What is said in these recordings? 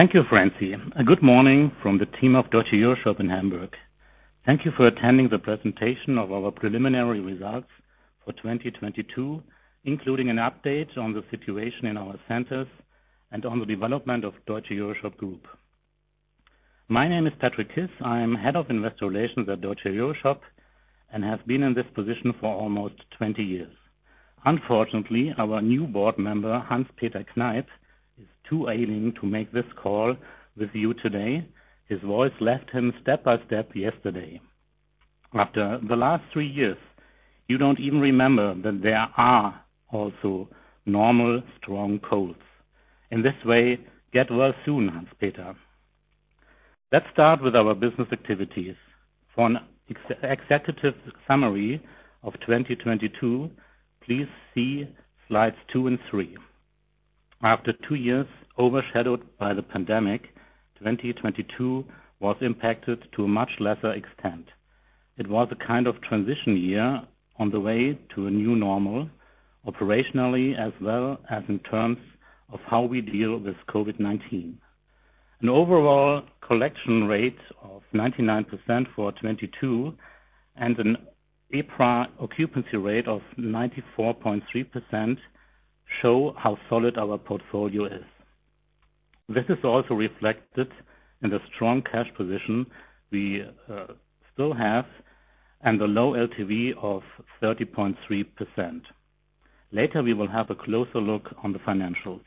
Thank you, Francie. Good morning from the team of Deutsche EuroShop in Hamburg. Thank you for attending the presentation of our preliminary results for 2022, including an update on the situation in our centers and on the development of Deutsche EuroShop Group. My name is Patrick Kiss. I am Head of Investor Relations at Deutsche EuroShop and have been in this position for almost 20 years. Unfortunately, our new board member, Hans-Peter Kneip, is too ailing to make this call with you today. His voice left him step by step yesterday. After the last 3 years, you don't even remember that there are also normal, strong colds. In this way, get well soon, Hans-Peter. Let's start with our business activities. For an executive summary of 2022, please see slides 2 and 3. After 2 years overshadowed by the pandemic, 2022 was impacted to a much lesser extent. It was a kind of transition year on the way to a new normal, operationally as well as in terms of how we deal with COVID-19. An overall collection rate of 99% for 22 and an EPRA occupancy rate of 94.3% show how solid our portfolio is. This is also reflected in the strong cash position we still have and the low LTV of 30.3%. Later we will have a closer look on the financials.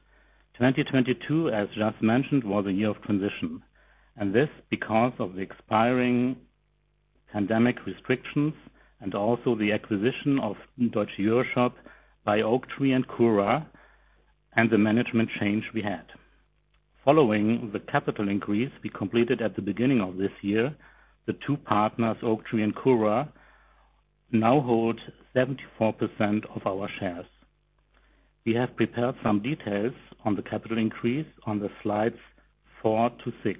2022, as just mentioned, was a year of transition, and this because of the expiring pandemic restrictions and also the acquisition of Deutsche EuroShop by Oaktree and Cura and the management change we had. Following the capital increase we completed at the beginning of this year, the two partners, Oaktree and Cura, now hold 74% of our shares. We have prepared some details on the capital increase on the slides 4 to 6.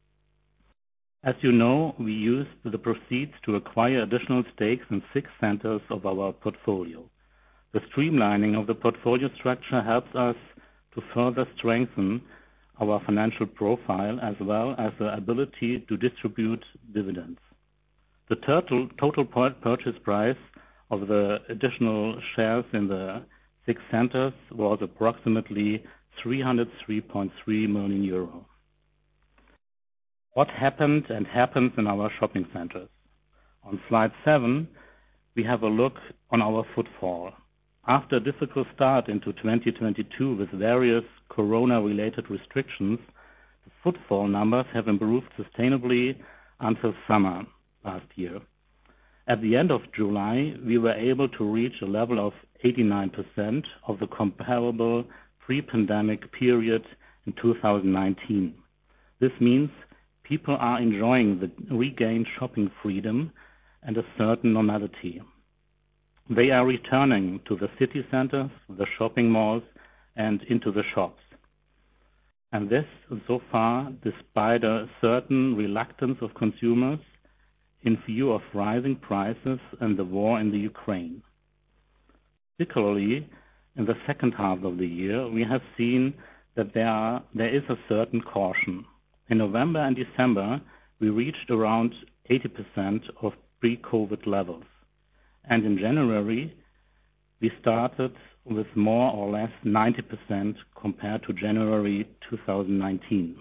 As you know, we used the proceeds to acquire additional stakes in 6 centers of our portfolio. The streamlining of the portfolio structure helps us to further strengthen our financial profile as well as the ability to distribute dividends. The total purchase price of the additional shares in the 6 centers was approximately 303.3 million euro. What happened and happens in our shopping centers? On slide 7, we have a look on our footfall. After a difficult start into 2022 with various corona-related restrictions, the footfall numbers have improved sustainably until summer last year. At the end of July, we were able to reach a level of 89% of the comparable pre-pandemic period in 2019. This means people are enjoying the regained shopping freedom and a certain normality. They are returning to the city centers, the shopping malls, and into the shops. And this, so far, despite a certain reluctance of consumers in view of rising prices and the war in the Ukraine. Particularly in the second half of the year, we have seen that there is a certain caution. In November and December, we reached around 80% of pre-COVID levels. And in January, we started with more or less 90% compared to January 2019.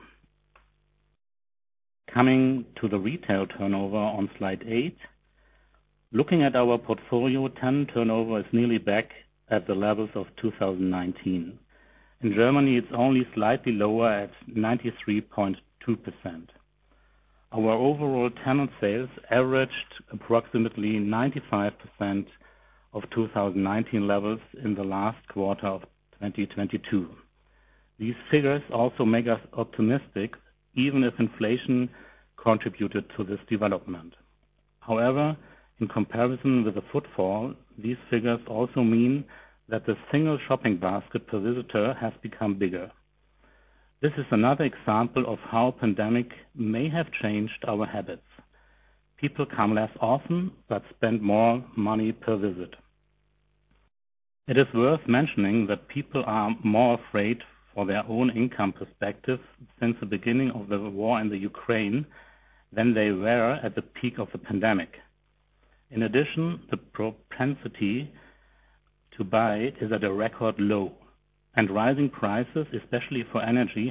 Coming to the retail turnover on slide 8, looking at our portfolio, tenant turnover is nearly back at the levels of 2019. In Germany, it's only slightly lower at 93.2%. Our overall tenant sales averaged approximately 95% of 2019 levels in the last quarter of 2022. These figures also make us optimistic, even if inflation contributed to this development. However, in comparison with the footfall, these figures also mean that the single shopping basket per visitor has become bigger. This is another example of how pandemic may have changed our habits. People come less often, but spend more money per visit. It is worth mentioning that people are more afraid for their own income perspective since the beginning of the war in the Ukraine than they were at the peak of the pandemic. In addition, the propensity to buy is at a record low, and rising prices, especially for energy,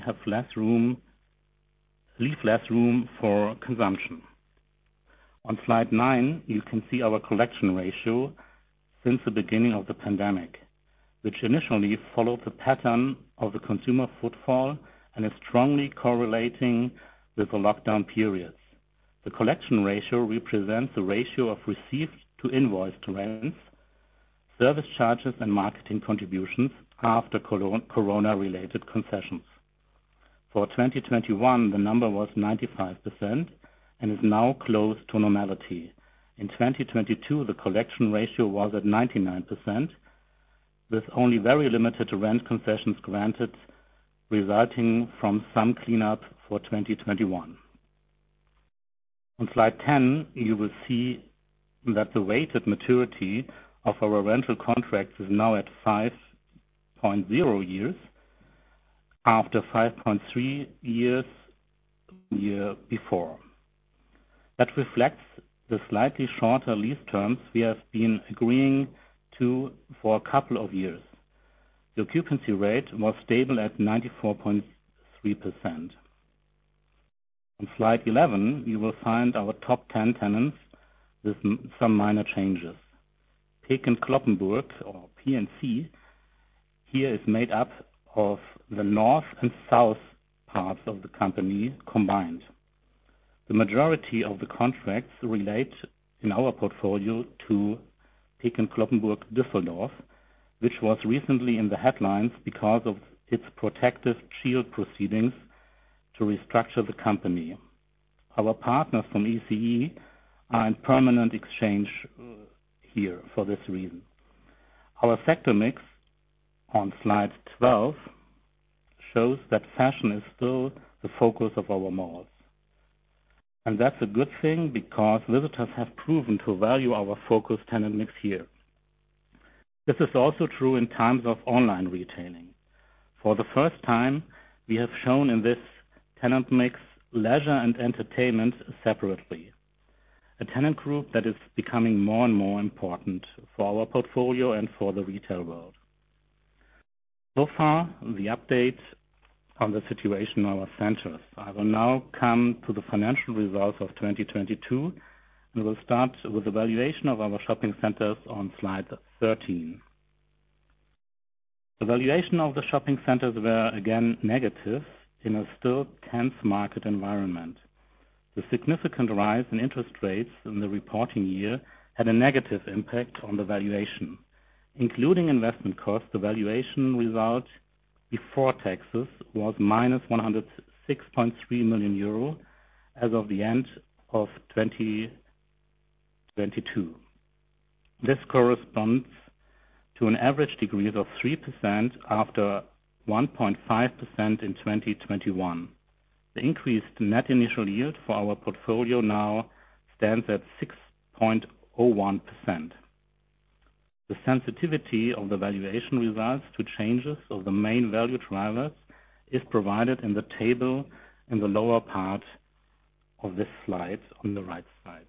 leave less room for consumption. On slide 9, you can see our collection ratio since the beginning of the pandemic, which initially followed the pattern of the consumer footfall and is strongly correlating with the lockdown periods. The collection ratio represents the ratio of received to invoiced rents, service charges, and marketing contributions after corona-related concessions. For 2021, the number was 95% and is now close to normality. In 2022, the collection ratio was at 99%, with only very limited rent concessions granted, resulting from some cleanup for 2021. On slide 10, you will see that the weighted maturity of our rental contracts is now at 5.0 years, after 5.3 years the year before. That reflects the slightly shorter lease terms we have been agreeing to for a couple of years. The occupancy rate was stable at 94.3%. On slide 11, you will find our top 10 tenants with some minor changes. Peek & Cloppenburg, or P&C, here is made up of the north and south parts of the company combined. The majority of the contracts relate in our portfolio to Peek & Cloppenburg Düsseldorf, which was recently in the headlines because of its protective shield proceedings to restructure the company. Our partners from ECE are in permanent exchange here for this reason. Our sector mix on slide 12 shows that fashion is still the focus of our malls. And that's a good thing because visitors have proven to value our focused tenant mix here. This is also true in times of online retailing. For the first time, we have shown in this tenant mix leisure and entertainment separately, a tenant group that is becoming more and more important for our portfolio and for the retail world. So far, the update on the situation in our centers. I will now come to the financial results of 2022 and will start with the valuation of our shopping centers on slide 13. The valuation of the shopping centers were again negative in a still tense market environment. The significant rise in interest rates in the reporting year had a negative impact on the valuation. Including investment costs, the valuation result before taxes was minus 106.3 million euro as of the end of 2022. This corresponds to an average decrease of 3% after 1.5% in 2021. The increased net initial yield for our portfolio now stands at 6.01%. The sensitivity of the valuation results to changes of the main value drivers is provided in the table in the lower part of this slide on the right side.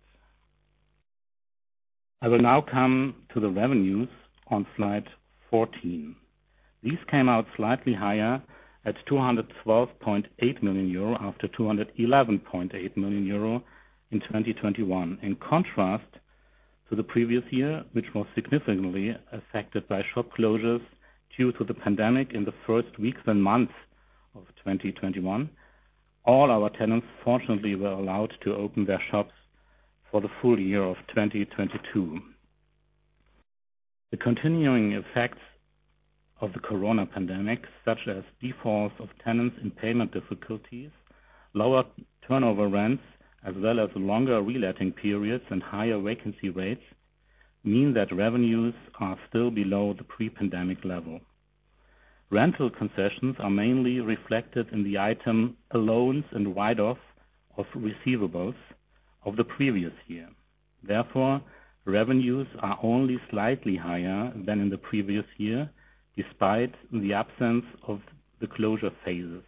I will now come to the revenues on slide 14. These came out slightly higher at 212.8 million euro after 211.8 million euro in 2021. In contrast to the previous year, which was significantly affected by shop closures due to the pandemic in the first weeks and months of 2021, all our tenants fortunately were allowed to open their shops for the full year of 2022. The continuing effects of the corona pandemic, such as defaults of tenants in payment difficulties, lower turnover rents, as well as longer reletting periods and higher vacancy rates, mean that revenues are still below the pre-pandemic level. Rental concessions are mainly reflected in the item allowance and write-off of receivables of the previous year. Therefore, revenues are only slightly higher than in the previous year, despite the absence of the closure phases.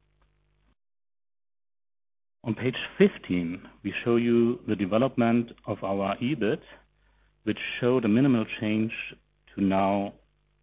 On page 15, we show you the development of our EBIT, which showed a minimal change to now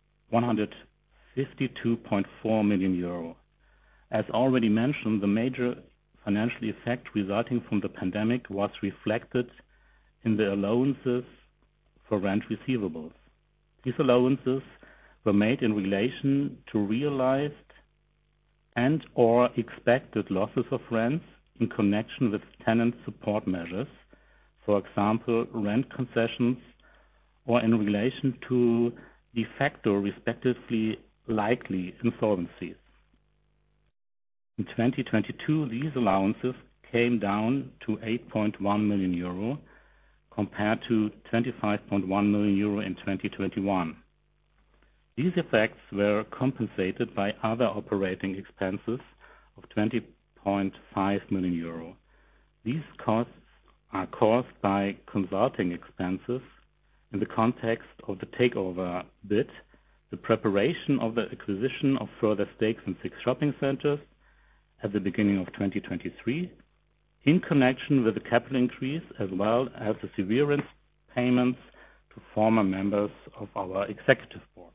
152.4 million euro. As already mentioned, the major financial effect resulting from the pandemic was reflected in the allowances for rent receivables. These allowances were made in relation to realized and or expected losses of rents in connection with tenant support measures, for example, rent concessions, or in relation to de facto, respectively, likely insolvencies. In 2022, these allowances came down to 8.1 million euro compared to 25.1 million euro in 2021. These effects were compensated by other operating expenses of 20.5 million euro. These costs are caused by consulting expenses in the context of the takeover bid, the preparation of the acquisition of further stakes in 6 shopping centers at the beginning of 2023, in connection with the capital increase, as well as the severance payments to former members of our executive board.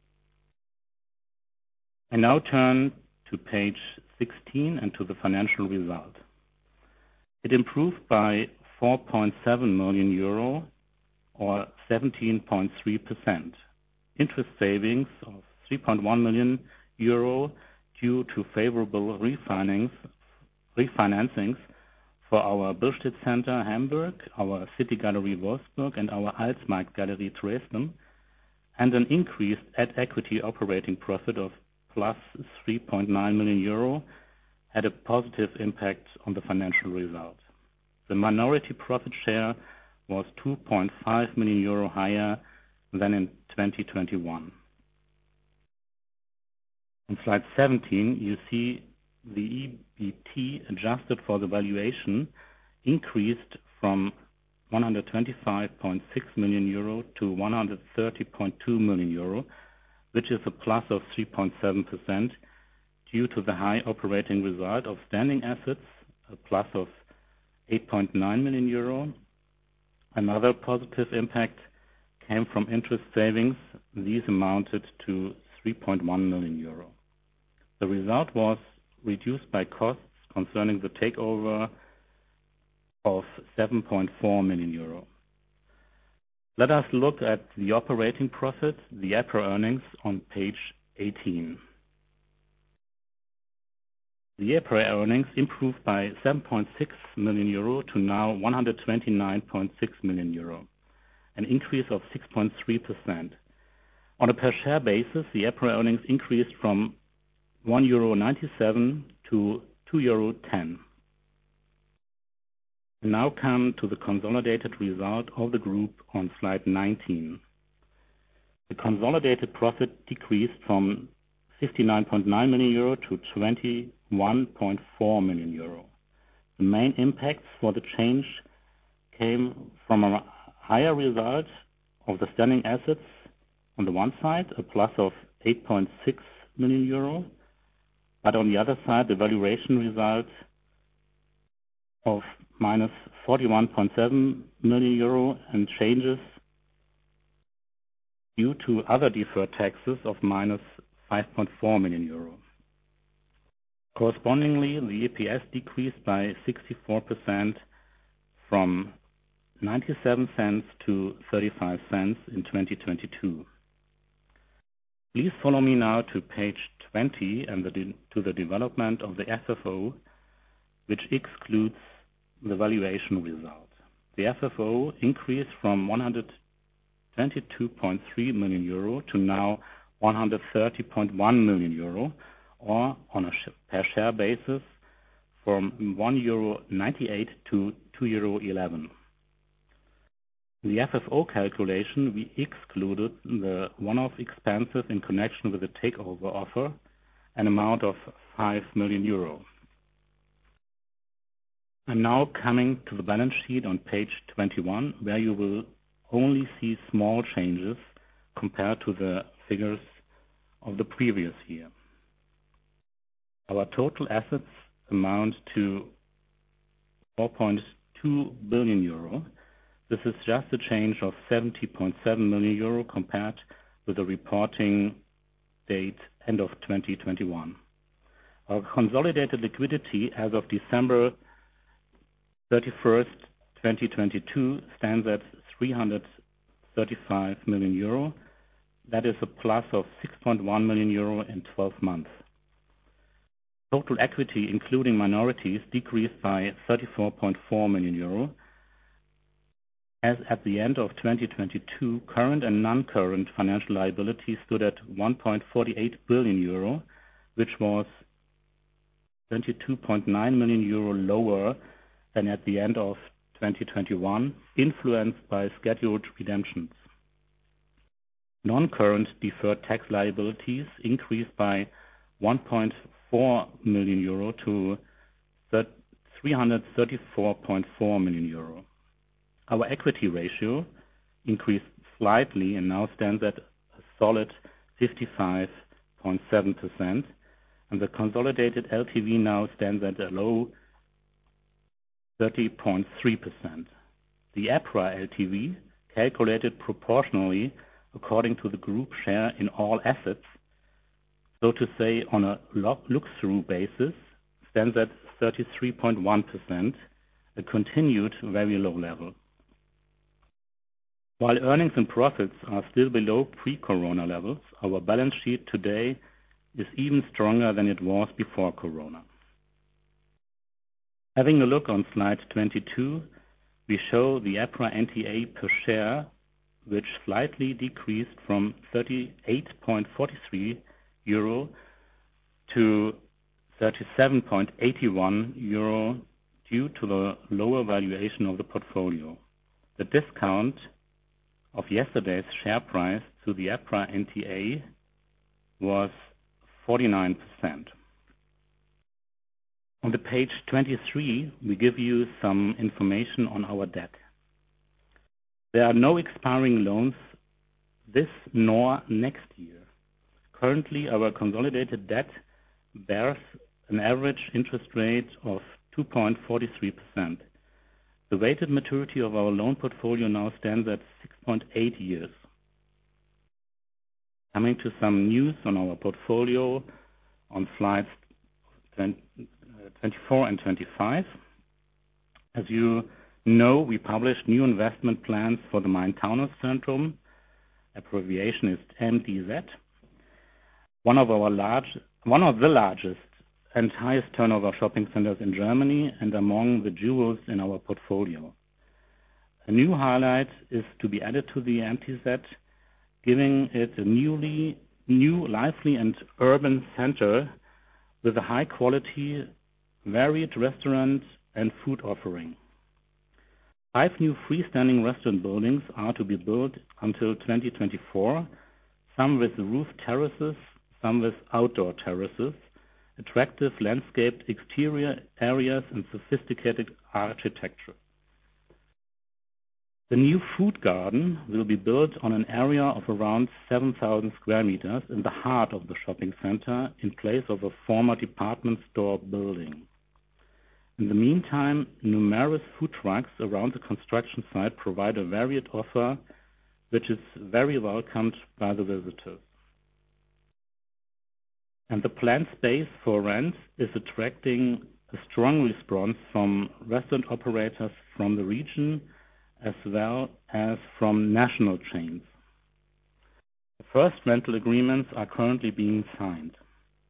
I now turn to page 16 and to the financial result. It improved by 4.7 million euro or 17.3%. Interest savings of 3.1 million euro due to favorable refinancings for our Billstedt Center Hamburg, our City Gallery Wolfsburg, and our Alsmarkt Gallery Dresden, and an increased at-equity operating profit of plus 3.9 million euro had a positive impact on the financial result. The minority profit share was 2.5 million euro higher than in 2021. On slide 17, you see the EBT adjusted for the valuation increased from 125.6 million euro to 130.2 million euro, which is a plus of 3.7% due to the high operating result of standing assets, a plus of 8.9 million euro. Another positive impact came from interest savings. These amounted to 3.1 million euro. The result was reduced by costs concerning the takeover of 7.4 million euro. Let us look at the operating profit, the EPRA earnings, on page 18. The EPRA earnings improved by 7.6 million euro to now 129.6 million euro, an increase of 6.3%. On a per share basis, the EPRA earnings increased from 1.97 euro to 2.10 euro. We now come to the consolidated result of the group on slide 19. The consolidated profit decreased from 59.9 million euro to 21.4 million euro. The main impacts for the change came from a higher result of the standing assets on the one side, a plus of 8.6 million euro, but on the other side, the valuation result of minus 41.7 million euro and changes due to other deferred taxes of minus 5.4 million euro. Correspondingly, the EPS decreased by 64% from 97 cents to 35 cents in 2022. Please follow me now to page 20 and to the development of the FFO, which excludes the valuation result. The FFO increased from 122.3 million euro to now 130.1 million euro, or on a per share basis from 1.98 euro to 2.11 euro. In the FFO calculation, we excluded the one-off expenses in connection with the takeover offer, an amount of 5 million euro. I'm now coming to the balance sheet on page 21, where you will only see small changes compared to the figures of the previous year. Our total assets amount to 4.2 billion euro. This is just a change of 70.7 million euro compared with the reporting date end of 2021. Our consolidated liquidity as of December 31st, 2022 stands at 335 million euro. That is a plus of 6.1 million euro in 12 months. Total equity, including minorities, decreased by 34.4 million euro. As at the end of 2022, current and non-current financial liabilities stood at 1.48 billion euro, which was 22.9 million euro lower than at the end of 2021, influenced by scheduled redemptions. Non-current deferred tax liabilities increased by 1.4 million euro to 334.4 million euro. Our equity ratio increased slightly and now stands at a solid 55.7%, and the consolidated LTV now stands at a low 30.3%. The EPRA LTV, calculated proportionally according to the group share in all assets, so to say on a look-through basis, stands at 33.1%, a continued very low level. While earnings and profits are still below pre-corona levels, our balance sheet today is even stronger than it was before corona. Having a look on slide 22, we show the EPRA NTA per share, which slightly decreased from 38.43 euro to 37.81 euro due to the lower valuation of the portfolio. The discount of yesterday's share price to the EPRA NTA was 49%. On the page 23, we give you some information on our debt. There are no expiring loans this nor next year. Currently, our consolidated debt bears an average interest rate of 2.43%. The weighted maturity of our loan portfolio now stands at 6.8 years. Coming to some news on our portfolio on slides 24 and 25. As you know, we published new investment plans for the Main-Taunus-Zentrum, abbreviation is MDZ, one of the largest and highest turnover shopping centers in Germany and among the jewels in our portfolio. A new highlight is to be added to the MTZ, giving it a new, lively and urban center with a high quality, varied restaurant and food offering. 5 new freestanding restaurant buildings are to be built until 2024, some with roof terraces, some with outdoor terraces, attractive landscaped exterior areas and sophisticated architecture. The new food garden will be built on an area of around 7,000 square meters in the heart of the shopping center in place of a former department store building. In the meantime, numerous food trucks around the construction site provide a varied offer, which is very welcomed by the visitors. And the planned space for rent is attracting a strong response from restaurant operators from the region as well as from national chains. The first rental agreements are currently being signed.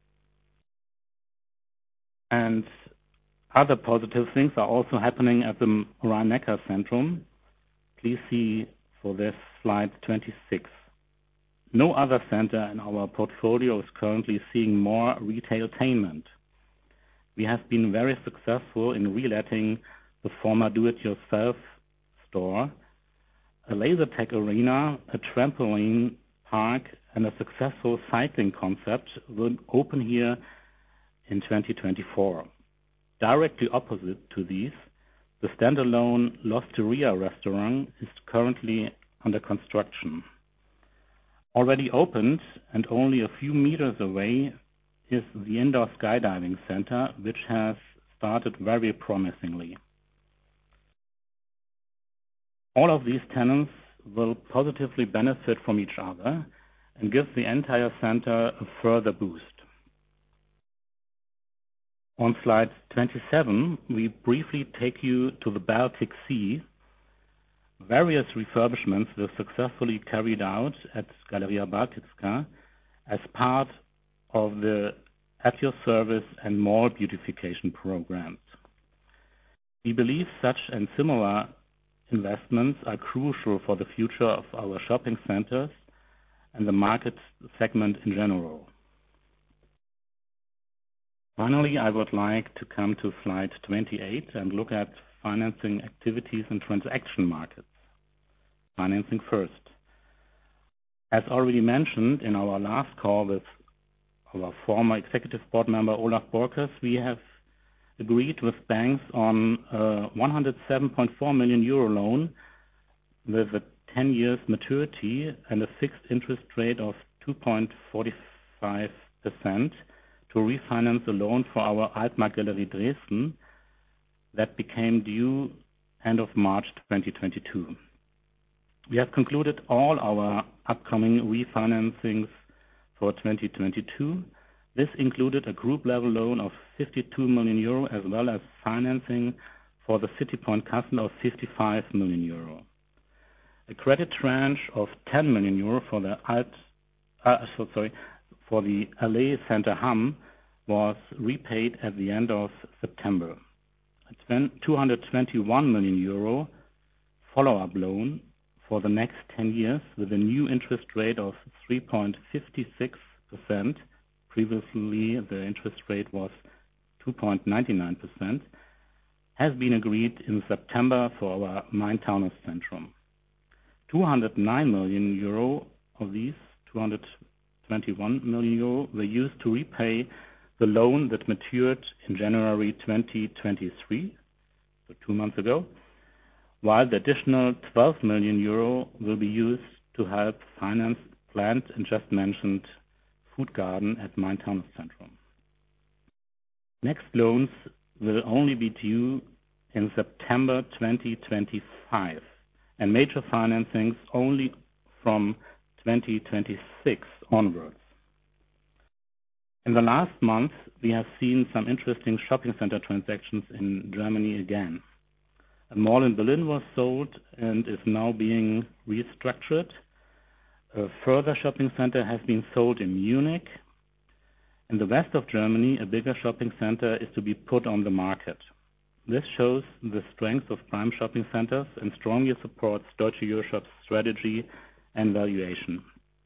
And other positive things are also happening at the Rhein-Neckar-Zentrum. Please see for this slide 26. No other center in our portfolio is currently seeing more retailtainment. We have been very successful in reletting the former do-it-yourself store, a laser tag arena, a trampoline park, and a successful cycling concept will open here in 2024. Directly opposite to these, the standalone L'Osteria restaurant is currently under construction. Already opened and only a few meters away is the indoor skydiving center, which has started very promisingly. All of these tenants will positively benefit from each other and give the entire center a further boost. On slide 27, we briefly take you to the Baltic Sea. Various refurbishments were successfully carried out at Galeria Baltická as part of the At Your Service and mall beautification programs. We believe such and similar investments are crucial for the future of our shopping centers and the market segment in general. Finally, I would like to come to slide 28 and look at financing activities and transaction markets. Financing first. As already mentioned in our last call with our former executive board member Olaf Borkers, we have agreed with banks on a 107.4 million euro loan with a 10 years maturity and a fixed interest rate of 2.45% to refinance a loan for our Altmarkt Galerie Dresden that became due end of March 2022. We have concluded all our upcoming refinancings for 2022. This included a group level loan of 52 million euro as well as financing for the City Point Kassel of 55 million euro. A credit tranche of 10 million euro for the Allee Center Hamm was repaid at the end of September. A 221 million euro follow-up loan for the next 10 years with a new interest rate of 3.56%. Previously, the interest rate was 2.99%, has been agreed in September for our Main-Taunus-Zentrum. 209 million euro of these 221 million euro were used to repay the loan that matured in January 2023, so 2 months ago, while the additional 12 million euro will be used to help finance planned and just mentioned food garden at Main-Taunus-Zentrum. Next loans will only be due in September 2025 and major financings only from 2026 onwards. In the last month, we have seen some interesting shopping center transactions in Germany again. A mall in Berlin was sold and is now being restructured. A further shopping center has been sold in Munich. In the west of Germany, a bigger shopping center is to be put on the market. This shows the strength of prime shopping centers and strongly supports Deutsche EuroShop's strategy and valuation.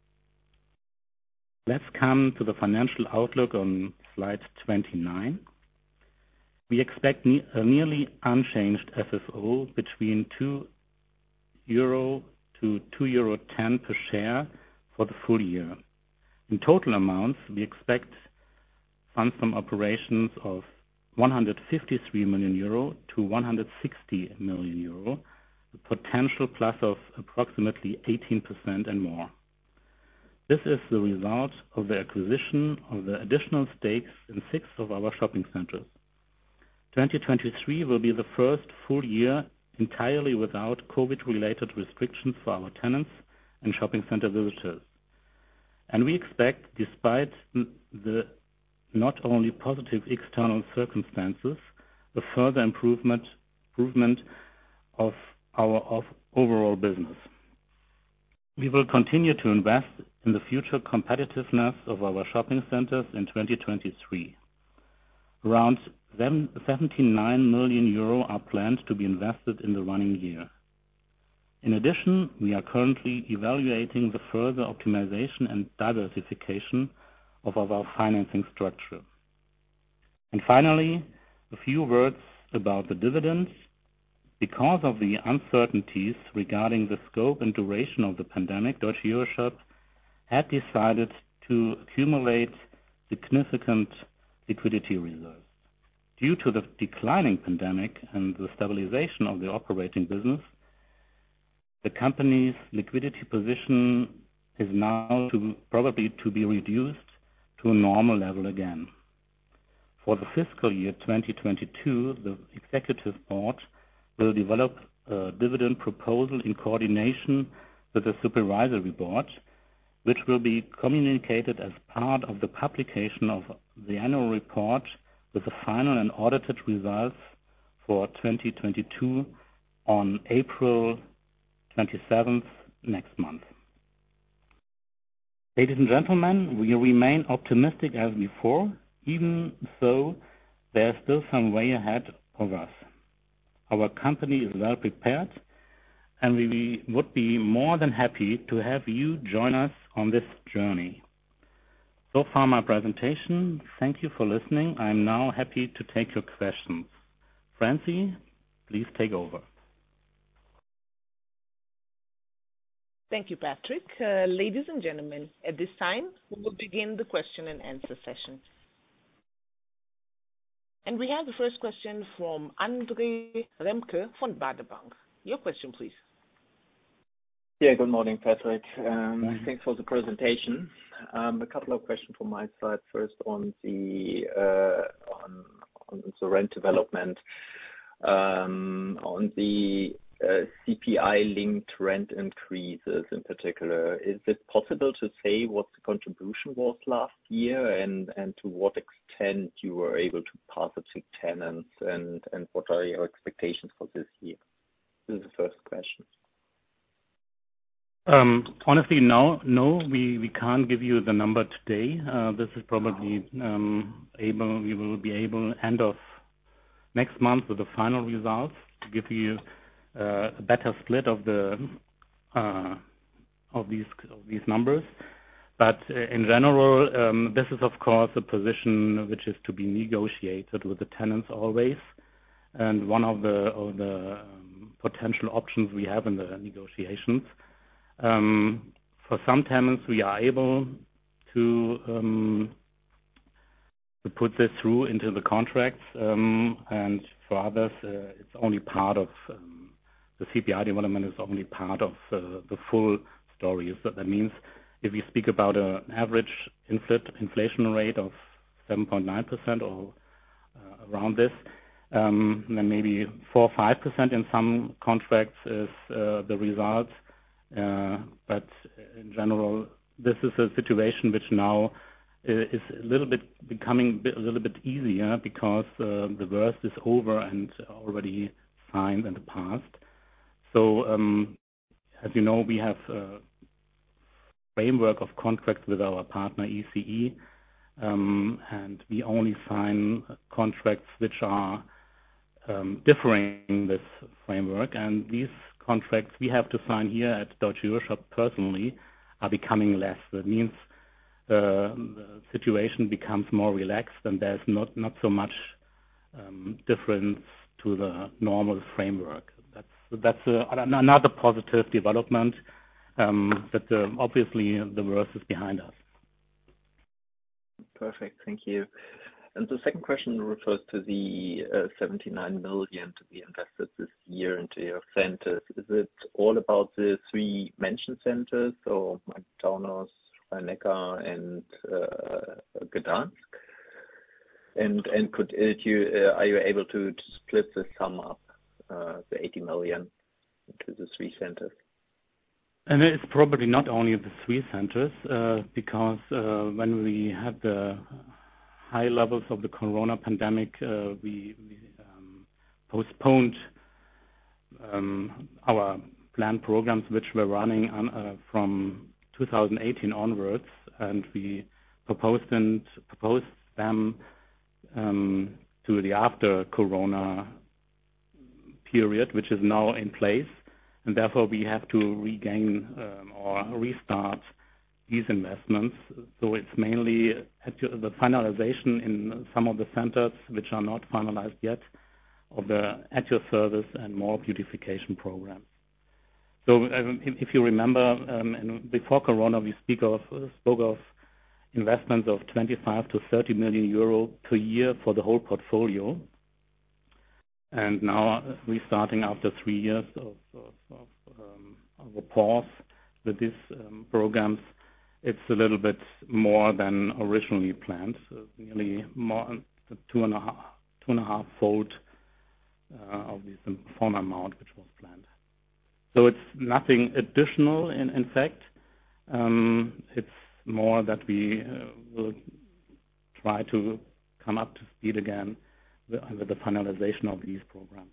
Let's come to the financial outlook on slide 29. We expect a nearly unchanged FFO between 2 euro to 2.10 euro per share for the full year. In total amounts, we expect funds from operations of 153 million euro to 160 million euro, a potential plus of approximately 18% and more. This is the result of the acquisition of the additional stakes in 6 of our shopping centers. 2023 will be the first full year entirely without COVID-related restrictions for our tenants and shopping center visitors. And we expect, despite the not only positive external circumstances, a further improvement of our overall business. We will continue to invest in the future competitiveness of our shopping centers in 2023. Around 79 million euro are planned to be invested in the running year. In addition, we are currently evaluating the further optimization and diversification of our financing structure. And finally, a few words about the dividends. Because of the uncertainties regarding the scope and duration of the pandemic, Deutsche EuroShop had decided to accumulate significant liquidity reserves. Due to the declining pandemic and the stabilization of the operating business, the company's liquidity position is now probably to be reduced to a normal level again. For the fiscal year 2022, the Executive Board will develop a dividend proposal in coordination with the Supervisory Board, which will be communicated as part of the publication of the annual report with the final and audited results for 2022 on April 27th next month. Ladies and gentlemen, we remain optimistic as before, even though there is still some way ahead of us. Our company is well prepared, and we would be more than happy to have you join us on this journey. So far my presentation. Thank you for listening. I am now happy to take your questions. Francie, please take over. Thank you, Patrick. Ladies and gentlemen, at this time, we will begin the question and answer session. And we have the first question from Andre Remke from Baader Bank. Your question, please. Yeah, good morning, Patrick. Thanks for the presentation. A couple of questions from my side. First, on the rent development, on the CPI-linked rent increases in particular. Is it possible to say what the contribution was last year and to what extent you were able to pass it to tenants, and what are your expectations for this year? This is the first question. Honestly, no, we can't give you the number today. This is probably we will be able end of next month with the final results to give you a better split of these numbers. But in general, this is of course a position which is to be negotiated with the tenants always, and one of the potential options we have in the negotiations. For some tenants, we are able to put this through into the contracts, and for others, it's only part of the CPI development is only part of the full story. So that means if you speak about an average inflation rate of 7.9% or around this, then maybe 4 or 5% in some contracts is the result. But in general, this is a situation which now is a little bit becoming a little bit easier because the worst is over and already signed in the past. So, as you know, we have a framework of contracts with our partner ECE, and we only sign contracts which are differing this framework. And these contracts we have to sign here at Deutsche EuroShop personally are becoming less. That means the situation becomes more relaxed, and there's not so much difference to the normal framework. That's another positive development. But obviously the worst is behind us. Perfect, thank you. And the second question refers to the 79 million to be invested this year into your centers. Is it all about the three mentioned centers, or Taunus, Rhein-Neckar, and Gdansk? And are you able to split the sum up, the 80 million, into the three centers? And it's probably not only the three centers, because when we had the high levels of the corona pandemic, we postponed our planned programs which were running on, from 2018 onwards, and we proposed them to the after corona period, which is now in place, and therefore we have to regain or restart these investments. So it's mainly the finalization in some of the centers which are not finalized yet of the at your service and more beautification programs. So if you remember, before corona, we spoke of investments of 25 to 30 million euro per year for the whole portfolio. And now restarting after 3 years of a pause with these programs, it's a little bit more than originally planned, so nearly more the two and a half fold of the former amount which was planned. So it's nothing additional in fact. It's more that we will try to come up to speed again with the finalization of these programs.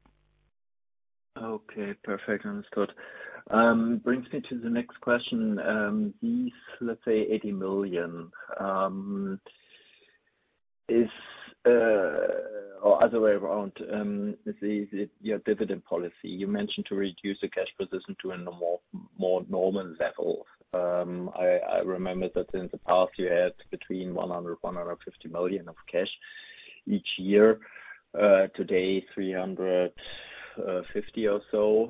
Okay, perfect. Understood. Brings me to the next question. These, let's say, 80 million is, or other way around, is your dividend policy. You mentioned to reduce the cash position to a more normal level. I remember that in the past you had between 150 million of cash each year. Today, 350 or so.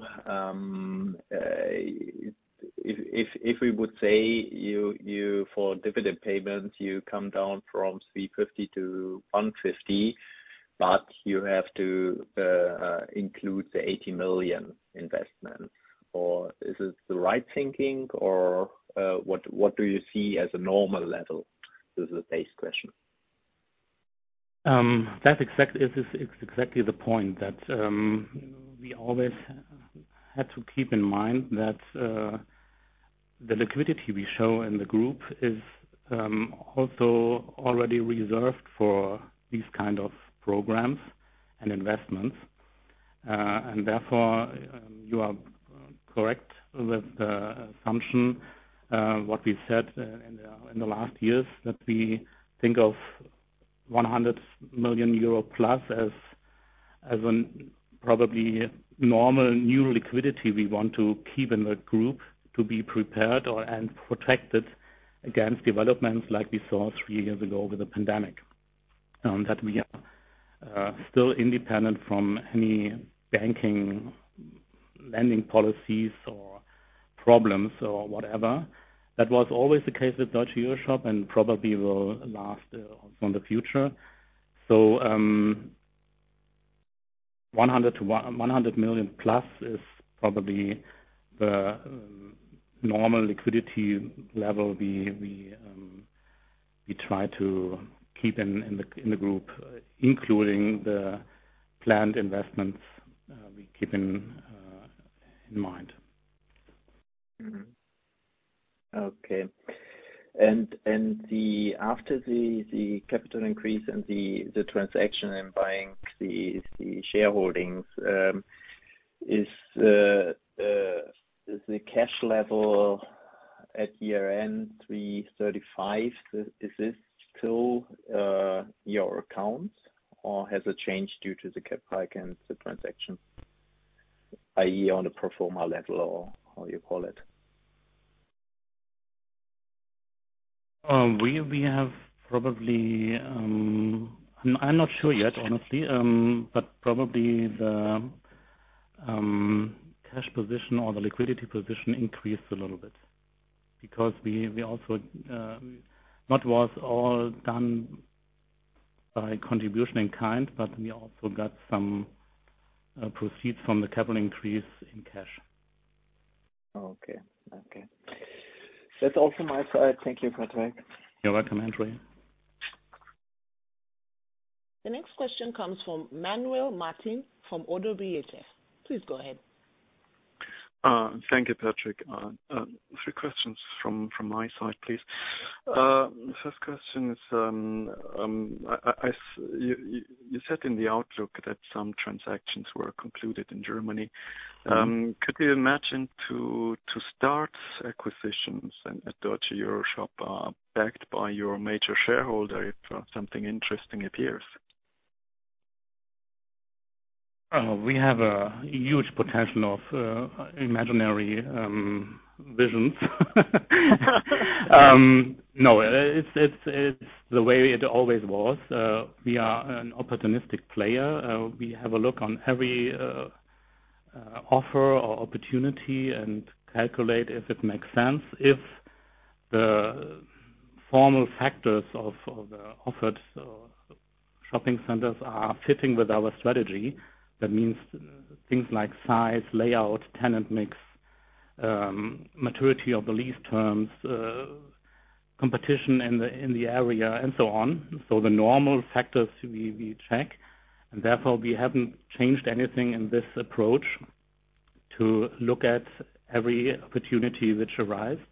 If we would say you for dividend payments, you come down from 350 to 150, but you have to include the 80 million investments. Or is it the right thinking, or what do you see as a normal level? This is a base question. That's exactly the point that we always had to keep in mind that the liquidity we show in the group is also already reserved for these kind of programs and investments, and therefore you are correct with the assumption what we said in the last years, that we think of 100 million euro plus as a probably normal new liquidity we want to keep in the group to be prepared and protected against developments like we saw 3 years ago with the pandemic. That we are still independent from any banking lending policies or problems or whatever. That was always the case with Deutsche EuroShop and probably will last also in the future. So 100 million plus is probably the normal liquidity level we try to keep in the group, including the planned investments we keep in mind. Mm-hmm. Okay. And after the capital increase and the transaction and buying the shareholdings, is the cash level at year-end 335, is this still your account, or has it changed due to the cap hike and the transaction, i.e. on a pro forma level, or how you call it? We have probably, I'm not sure yet, honestly, but probably the cash position or the liquidity position increased a little bit, because we also, not was all done by contribution in kind, but we also got some proceeds from the capital increase in cash. Okay. That's all from my side. Thank you, Patrick. You're welcome, Andre. The next question comes from Manuel Martin from ODDO BHF. Please go ahead. Thank you, Patrick. 3 questions from my side, please. First question is, you said in the outlook that some transactions were concluded in Germany. Mm-hmm. Could you imagine to start acquisitions at Deutsche EuroShop backed by your major shareholder if something interesting appears? We have a huge potential of imaginary visions. No, it's the way it always was. We are an opportunistic player. We have a look on every offer or opportunity and calculate if it makes sense. If the formal factors of the offered shopping centers are fitting with our strategy, that means things like size, layout, tenant mix, maturity of the lease terms, competition in the area, and so on. So the normal factors we check, and therefore we haven't changed anything in this approach to look at every opportunity which arises.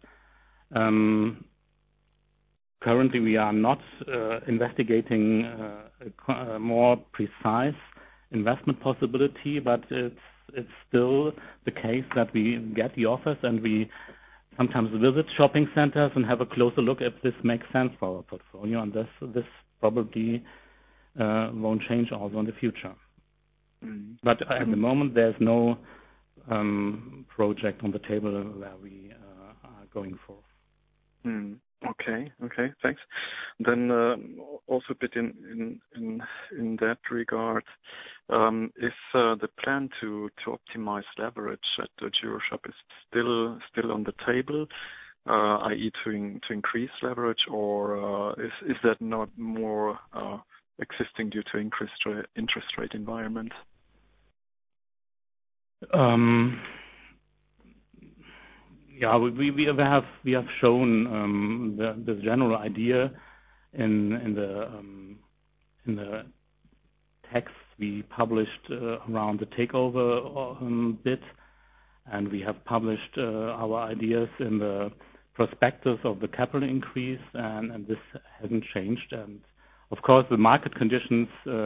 Currently, we are not investigating a more precise investment possibility, but it's still the case that we get the offers and we sometimes visit shopping centers and have a closer look if this makes sense for our portfolio, and this probably won't change also in the future. Mm-hmm. But at the moment, there's no project on the table where we are going for. Mm. Okay, thanks. Then also a bit in that regard, if the plan to optimize leverage at the EuroShop is still on the table, i.e. to increase leverage, or is that not more existing due to interest rate environment? Yeah, we have shown the general idea in the text we published around the takeover bid, and we have published our ideas in the prospectus of the capital increase, and this hasn't changed. And of course, the market conditions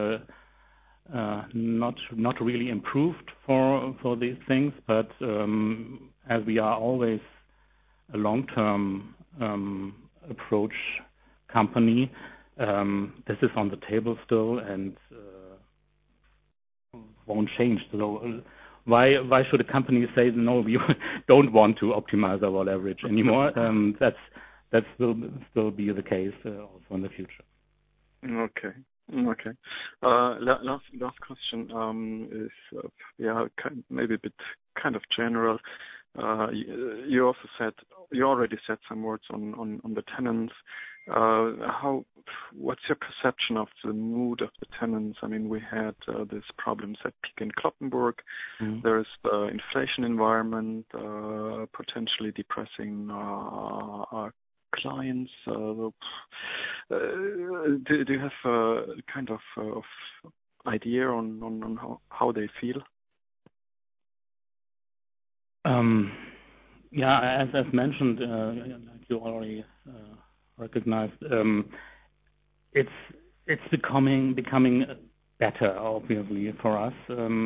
not really improved for these things, but as we are always a long-term approach company, this is on the table still and won't change. So why should a company say no? We don't want to optimize our leverage anymore. That will still be the case also in the future. Okay. Last question is maybe a bit kind of general. You already said some words on the tenants. What's your perception of the mood of the tenants? I mean, we had these problems at Peek in Cloppenburg. Mm-hmm. There is the inflation environment potentially depressing our clients. Do you have a kind of idea on how they feel? As mentioned, like you already recognized, it's becoming better, obviously, for us.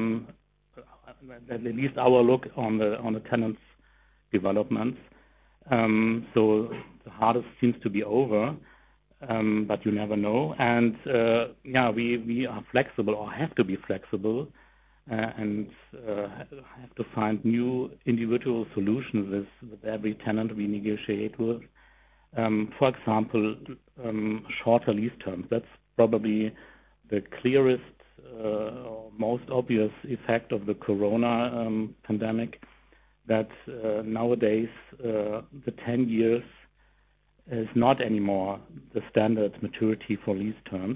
At least our look on the tenants' developments. So the hardest seems to be over, but you never know. And we are flexible, or have to be flexible, and have to find new individual solutions with every tenant we negotiate with. For example, shorter lease terms. That's probably the clearest or most obvious effect of the corona pandemic, that nowadays the 10 years is not anymore the standard maturity for lease terms.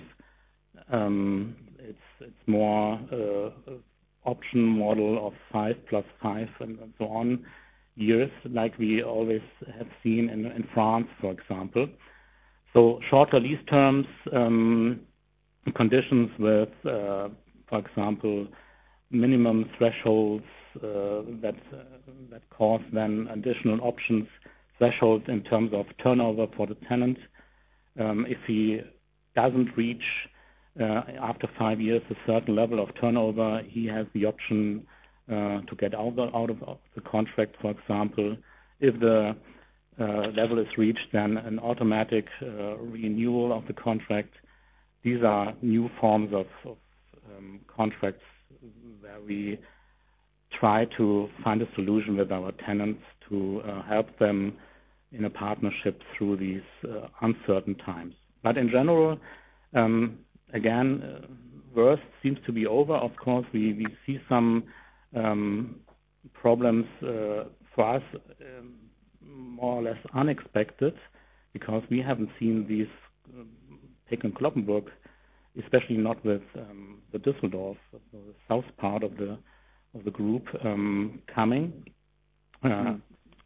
It's more option model of 5 + 5 and so on years, like we always have seen in France, for example. So shorter lease terms, conditions with, for example, minimum thresholds that cause then additional options, thresholds in terms of turnover for the tenant. If he doesn't reach after 5 years a certain level of turnover, he has the option to get out of the contract, for example. If the level is reached, then an automatic renewal of the contract. These are new forms of contracts where we try to find a solution with our tenants to help them in a partnership through these uncertain times. But in general, again, worst seems to be over. Of course, we see some problems for us, more or less unexpected, because we haven't seen these Peek in Cloppenburg, especially not with the Düsseldorf, the south part of the group, coming.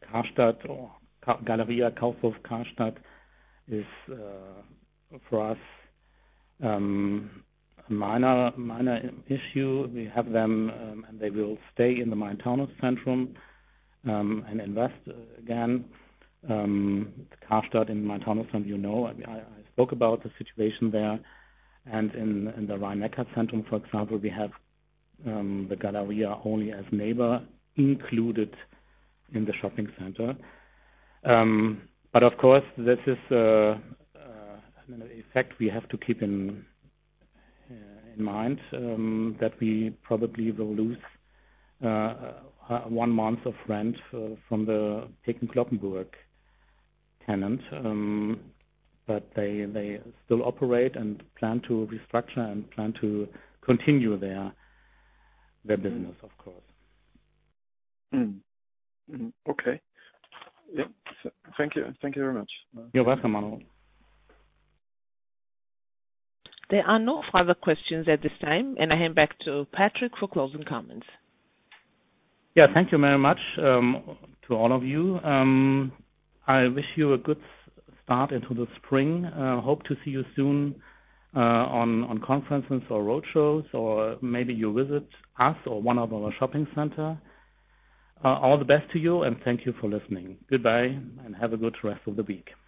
Karstadt or Galeria Kaufhof Karstadt is for us a minor issue. We have them and they will stay in the Main-Taunus-Zentrum and invest again. Karstadt in Main-Taunus-Zentrum, I spoke about the situation there. And in the Rhein-Neckar-Zentrum, for example, we have the Galeria only as neighbor included in the shopping center. But of course, this is an effect we have to keep in mind, that we probably will lose 1 month of rent from the Peking Cloppenburg tenant. But they still operate and plan to restructure and plan to continue their business, of course. Okay. Yeah. Thank you. Thank you very much. You're welcome, Manuel. There are no further questions at this time, and I hand back to Patrick for closing comments. Yeah, thank you very much to all of you. I wish you a good start into the spring. Hope to see you soon on conferences or roadshows, or maybe you visit us or one of our shopping center. All the best to you, and thank you for listening. Goodbye, and have a good rest of the week.